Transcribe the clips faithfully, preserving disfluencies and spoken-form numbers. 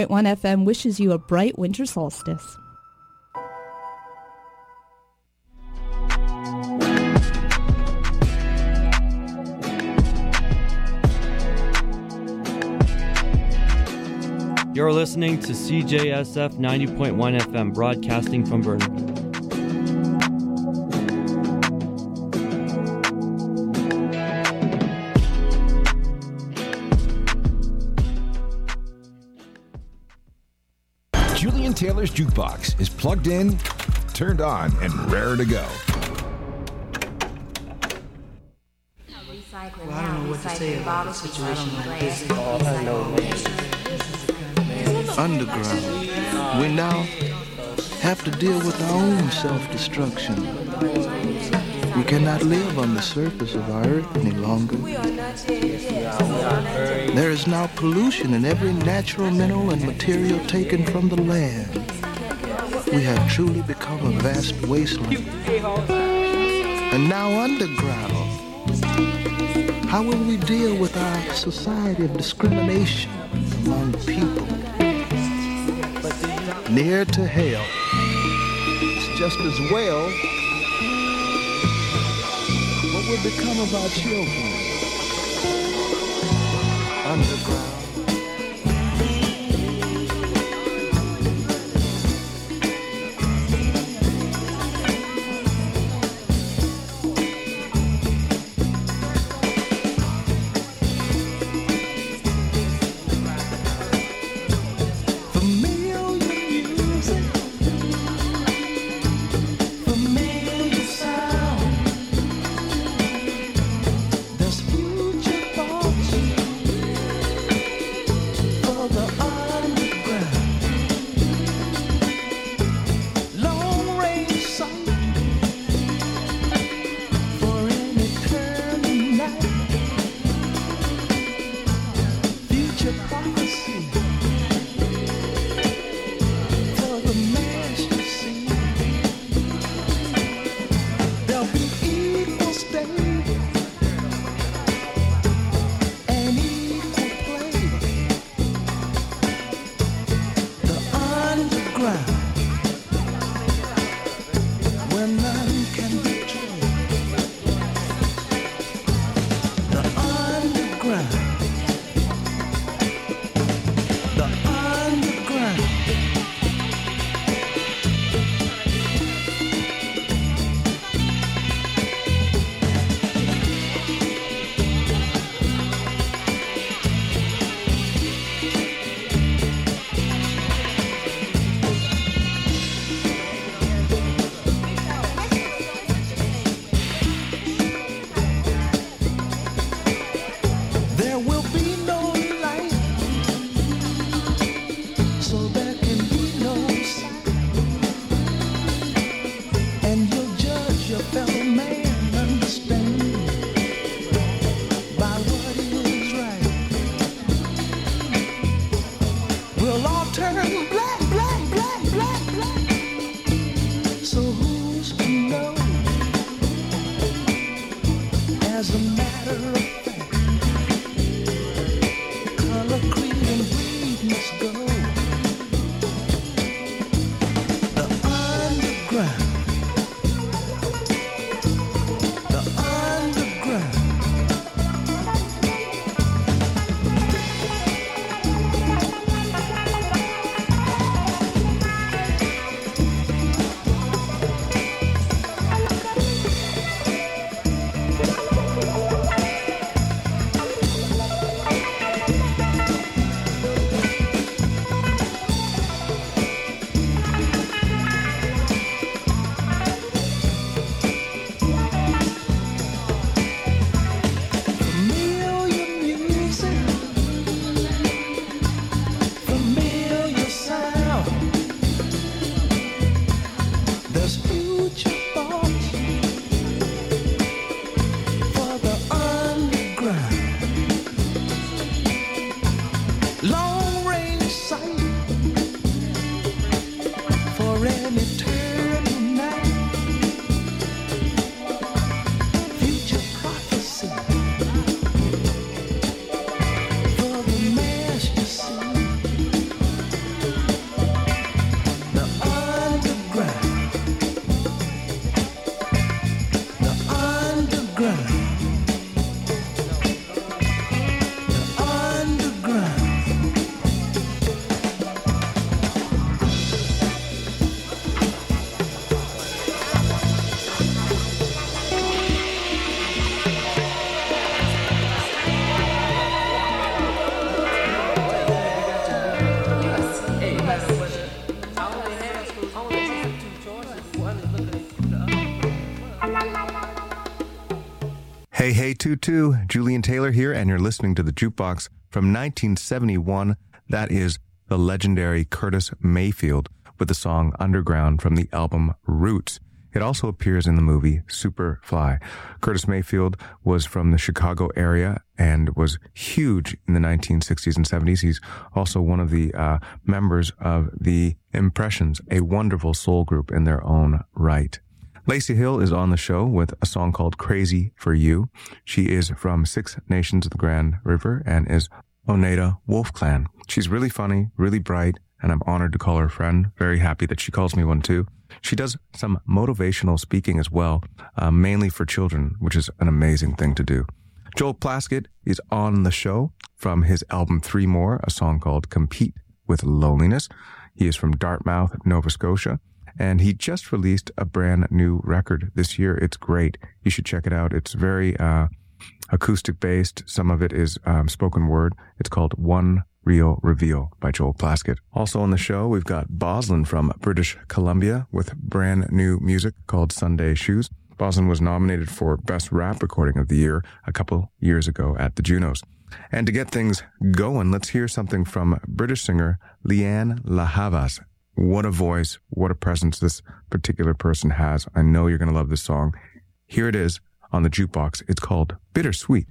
one F M wishes you a bright winter solstice. You're listening to C J S F ninety point one F M, broadcasting from Burnaby. Julian Taylor's Jukebox is plugged in, turned on, and raring to go. Well, I don't know what to say about a situation like this. All I know is underground. We now have to deal with our own self-destruction. We cannot live on the surface of our earth any longer. There is now pollution in every natural mineral and material taken from the land. We have truly become a vast wasteland. And now underground, how will we deal with our society of discrimination among people? Near to hell, it's just as well. What will become of our children? Underground. Hey, hey, Tutu, Julian Taylor here, and you're listening to the Jukebox from nineteen seventy-one. That is the legendary Curtis Mayfield with the song Underground from the album Roots. It also appears in the movie Superfly. Curtis Mayfield was from the Chicago area and was huge in the nineteen sixties and seventies. He's also one of the uh, members of the Impressions, a wonderful soul group in their own right. Lacey Hill is on the show with a song called Crazy for You. She is from Six Nations of the Grand River and is Oneida Wolf Clan. She's really funny, really bright, and I'm honored to call her a friend. Very happy that she calls me one too. She does some motivational speaking as well, uh, mainly for children, which is an amazing thing to do. Joel Plaskett is on the show from his album Three More, a song called Compete with Loneliness. He is from Dartmouth, Nova Scotia, and he just released a brand new record this year. It's great. You should check it out. It's very uh, acoustic based. Some of it is um, spoken word. It's called One Real Reveal by Joel Plaskett. Also on the show, we've got Boslin from British Columbia with brand new music called Sunday Shoes. Boslin was nominated for Best Rap Recording of the Year a couple years ago at the Junos. And to get things going, let's hear something from British singer Leanne La Havas. What a voice, what a presence this particular person has. I know you're going to love this song. Here it is on the Jukebox. It's called Bittersweet.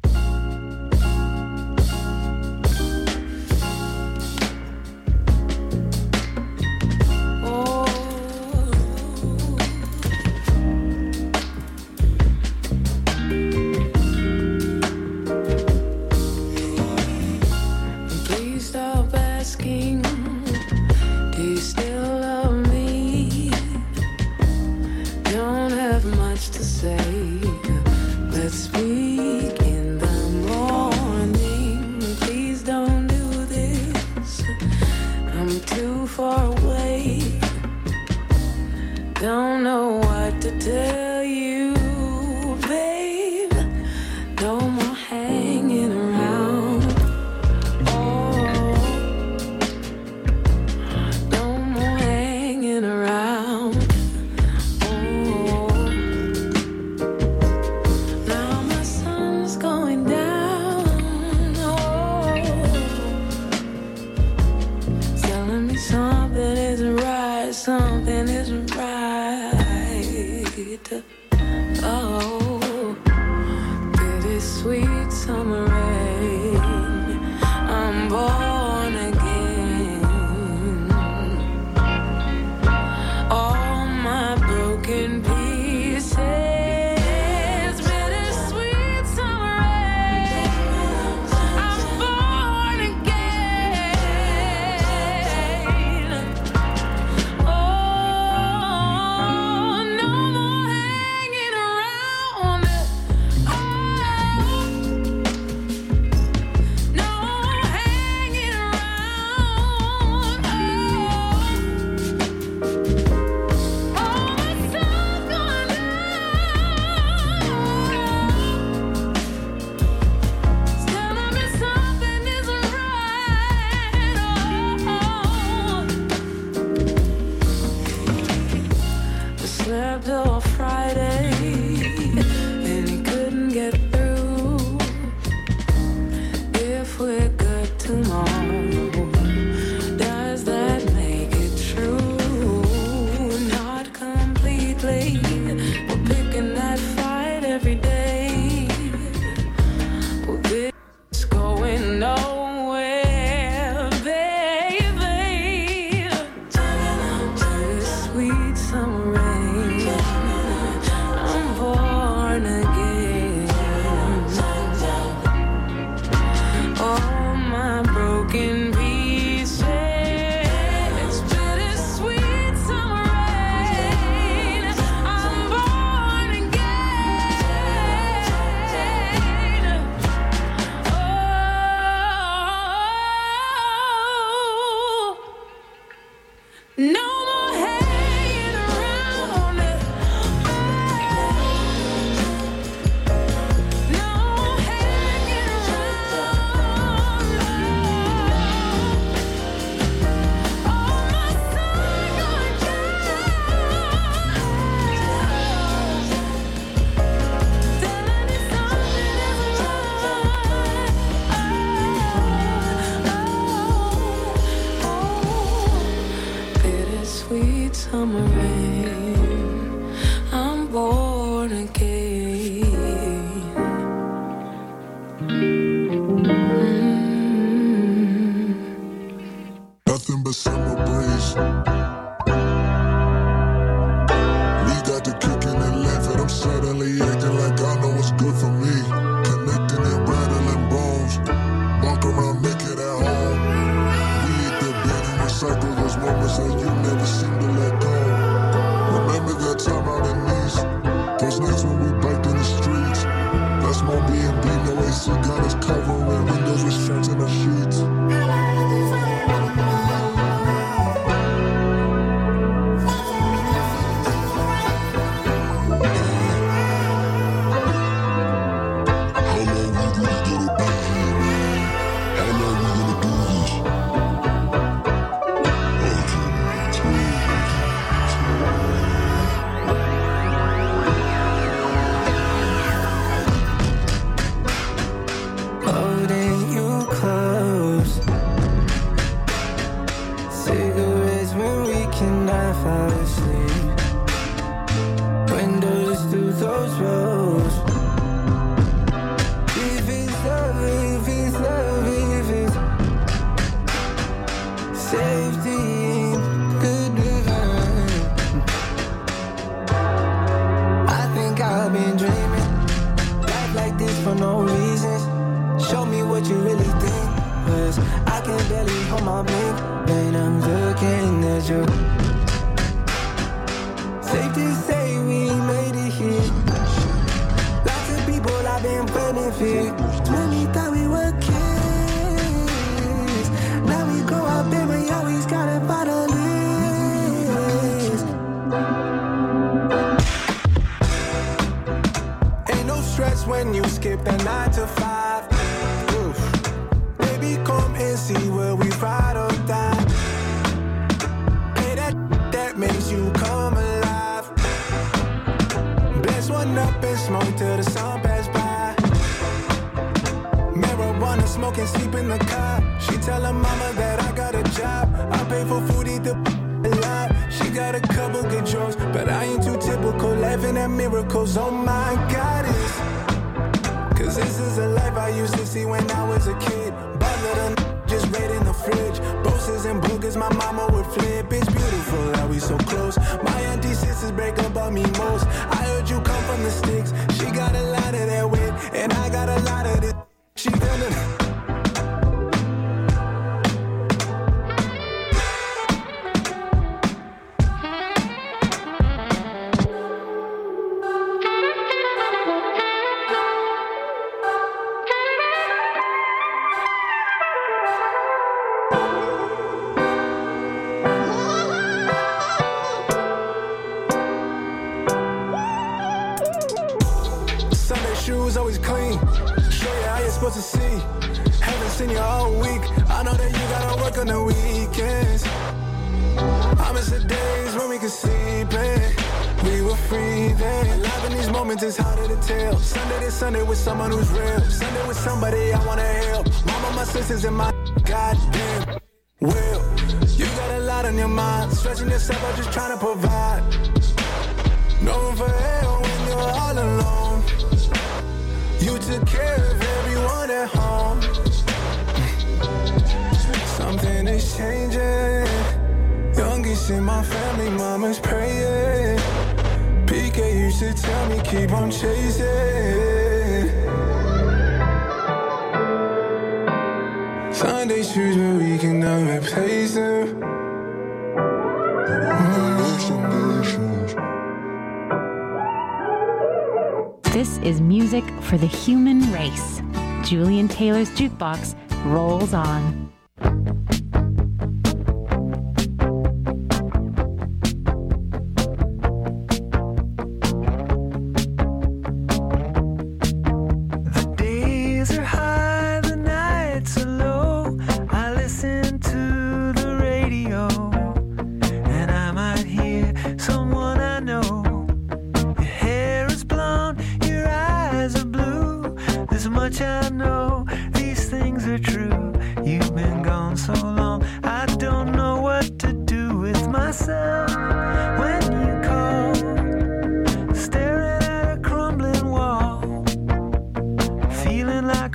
Don't know what to tell you, babe. No more hanging around. Oh, no more hanging around. Oh, now my sun's going down. Oh, telling me something isn't right, something isn't right. Oh, bittersweet summer rain, I'm born again. All my broken pieces, bittersweet summer rain, I'm born again. Oh, till Friday, and he couldn't get through. If we're good tomorrow, does that make it true? Not completely. We're picking that fight every day. Well, this is going nowhere, baby. This sweet summer rain, born again. All my broken pieces, bittersweet summer rain, I'm born again. Oh, no. Something a breeze. We got the kicking and laughing. I'm suddenly acting like I know what's good for me. Connecting and rattling bones. Walk around naked at home. We eat the bed and recycle those moments that you never seem to let go. Remember that time out in these, those nights when we biked in the streets. That's more B and B, no A C, got us covering windows with shirts in the sheets. Sunday with someone who's real. Sunday with somebody I wanna help. Mama, my sisters, and my goddamn will. You got a lot on your mind. Stretching yourself out, just trying to provide. No room for hell when you're all alone. You took care of everyone at home. Something is changing. Youngest in my family, mama's praying. P K used to tell me keep on chasing. Sunday shoes where we can never replace them. This is music for the human race. Julian Taylor's Jukebox rolls on.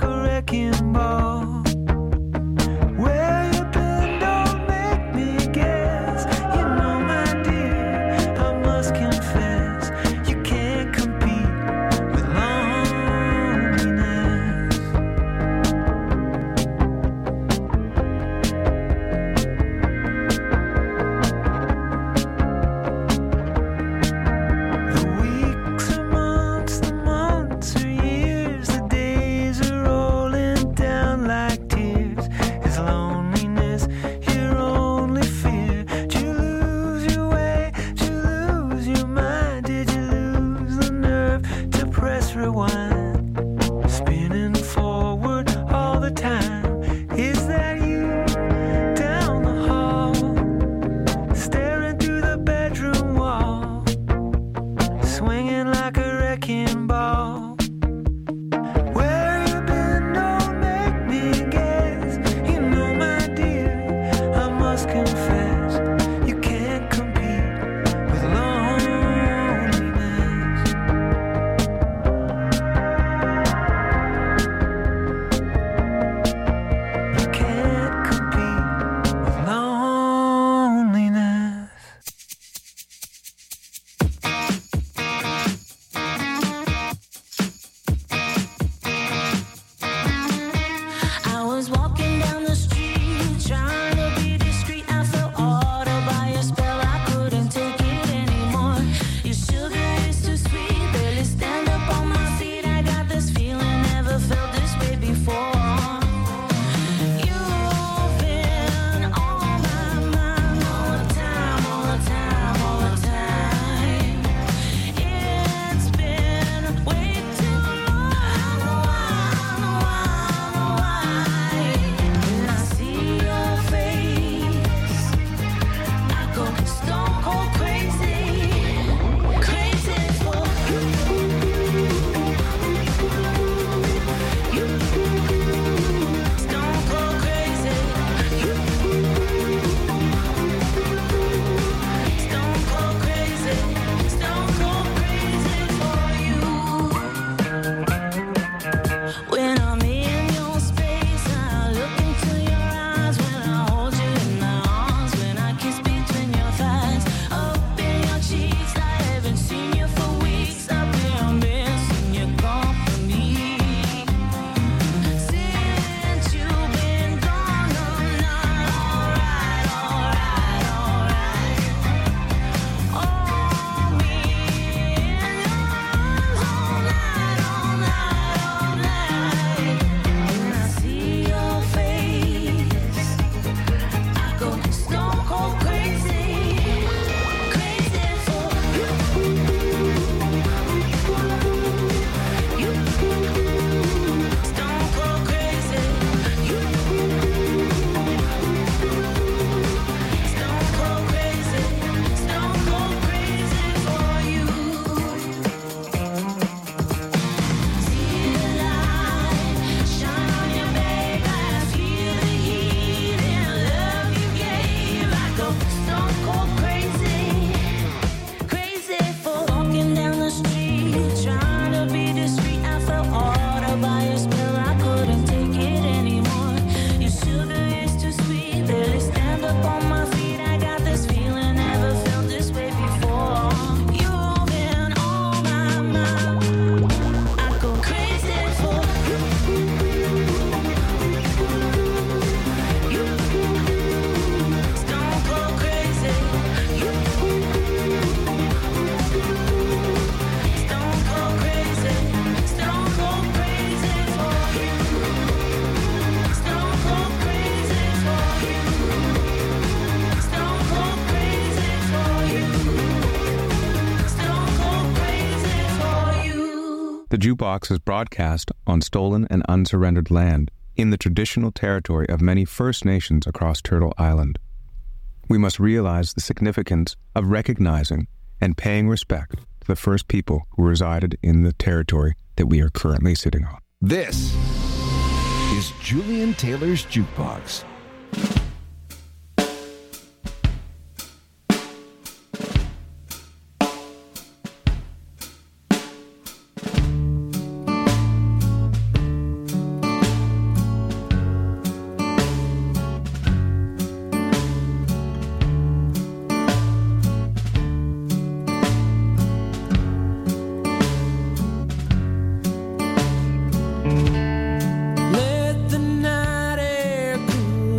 Where you been, don't make me get The Jukebox is broadcast on stolen and unsurrendered land in the traditional territory of many First Nations across Turtle Island. We must realize the significance of recognizing and paying respect to the first people who resided in the territory that we are currently sitting on. This is Julian Taylor's Jukebox. Let the night air cool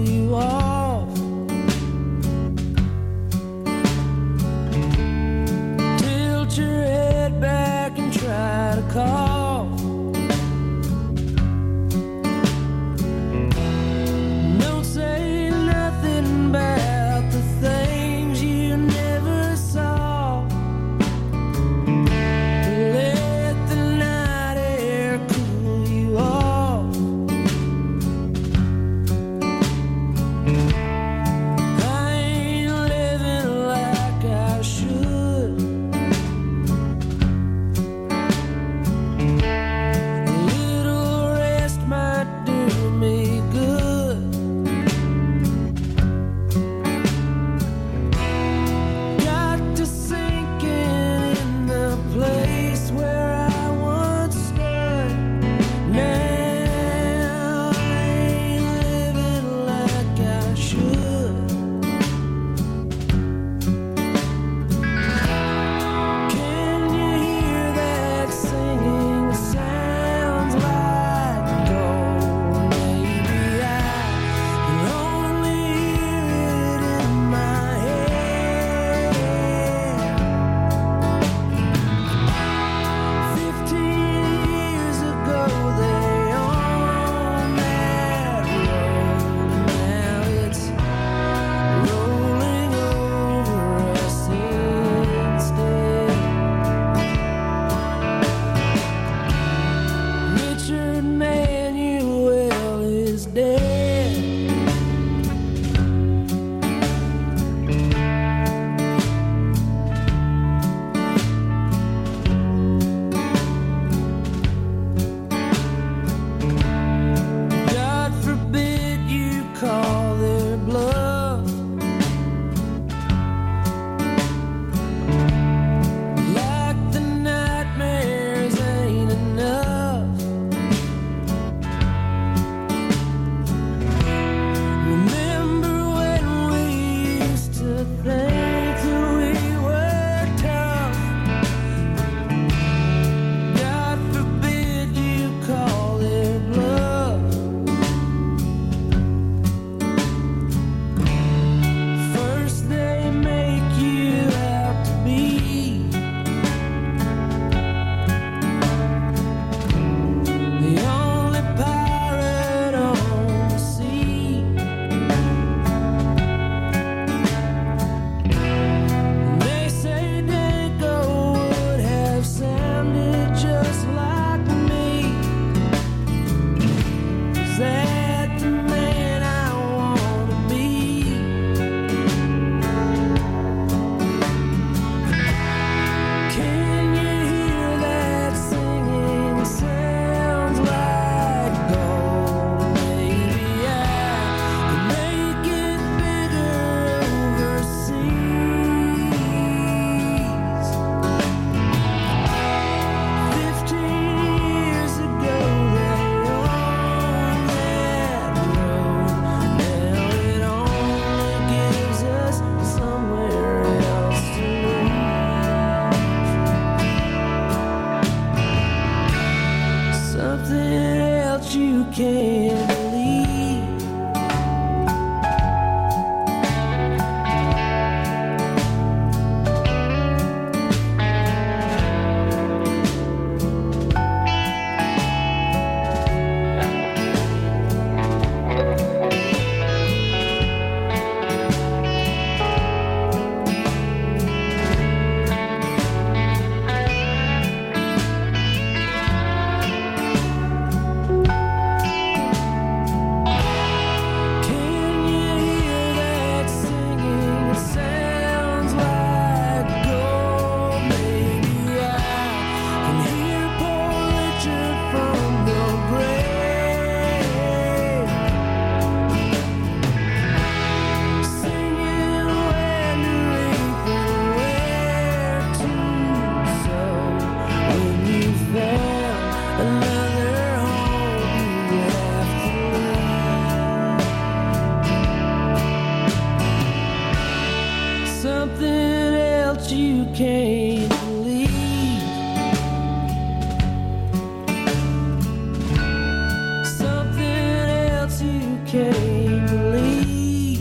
something else you can't believe. Something else you can't believe.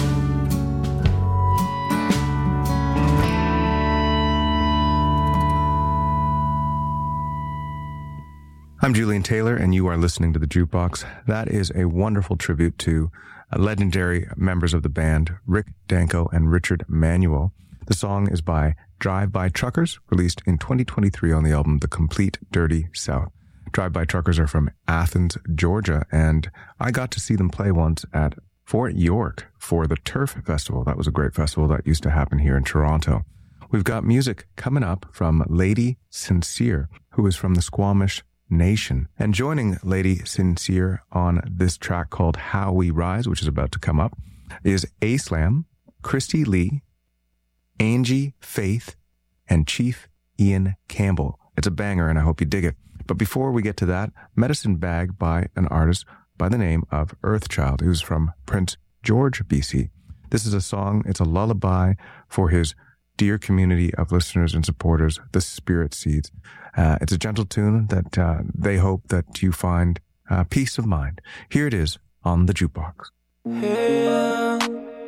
I'm Julian Taylor, and you are listening to The Jukebox. That is a wonderful tribute to uh, legendary members of the band, Rick Danko and Richard Manuel. The song is by Drive-By Truckers, released in twenty twenty-three on the album The Complete Dirty South. Drive-By Truckers are from Athens, Georgia, and I got to see them play once at Fort York for the Turf Festival. That was a great festival that used to happen here in Toronto. We've got music coming up from Lady Sincere, who is from the Squamish Nation. And joining Lady Sincere on this track called How We Rise, which is about to come up, is A-Slam, Christy Lee, Angie Faith, and Chief Ian Campbell. It's a banger, and I hope you dig it. But before we get to that, Medicine Bag by an artist by the name of Earthchild, who's from Prince George, B C. This is a song, it's a lullaby for his dear community of listeners and supporters, the Spirit Seeds. Uh, it's a gentle tune that uh, they hope that you find uh, peace of mind. Here it is on The Jukebox. Here,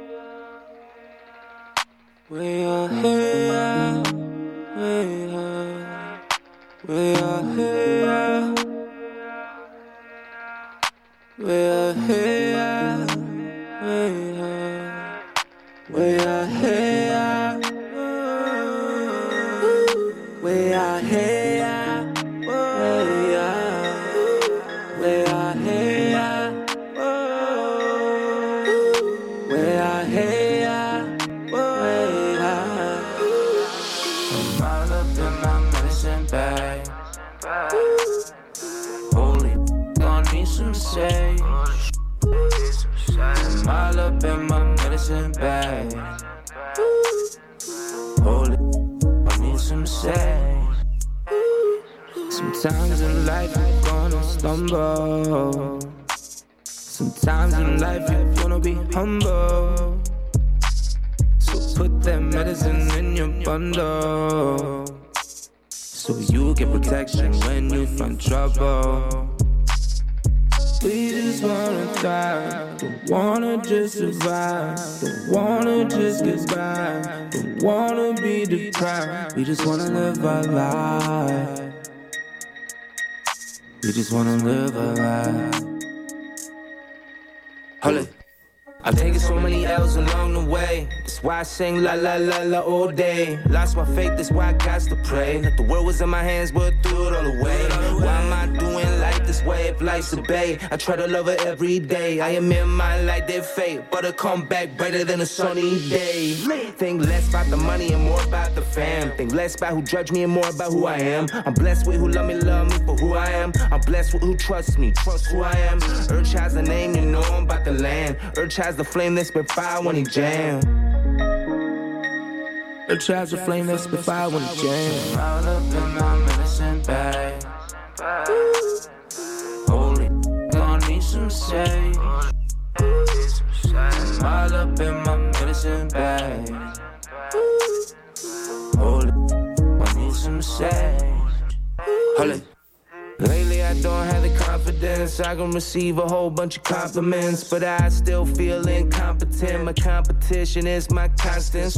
we are here, we are, we are here, we are here, we are, we are here, we are here. I'm all up in my medicine bag. Hold it, I need some sage. Sometimes in life you're gonna stumble. Sometimes in life you're gonna be humble. So put that medicine in your bundle, so you get protection when you find trouble. We just wanna thrive, don't wanna just survive, don't wanna just get by, don't wanna be deprived. We just wanna live our life, we just wanna live our life. Hold it. I've taken so many L's along the way. That's why I sing la la la la all day. Lost my faith, that's why I got to pray. If the world was in my hands, but threw it all away. Why am I doing life this way if life's a bay? I try to love her every day. I am in my life, their fate, but I come back brighter than a sunny day. Think less about the money and more about the fam. Think less about who judge me and more about who I am. I'm blessed with who love me, love me for who I am. I'm blessed with who trusts me, trust who I am. Urge has a name, you know I'm about the land. Urge has the flame that spit fire when he jam. Urge has the flame that spit fire when he jam. Round up in my medicine bag. Holy, gonna need some sage. All up in my medicine bag. Holy, I need some sage. Holy. Lately I don't have the confidence I can receive a whole bunch of compliments, but I still feel incompetent. My competition is my constant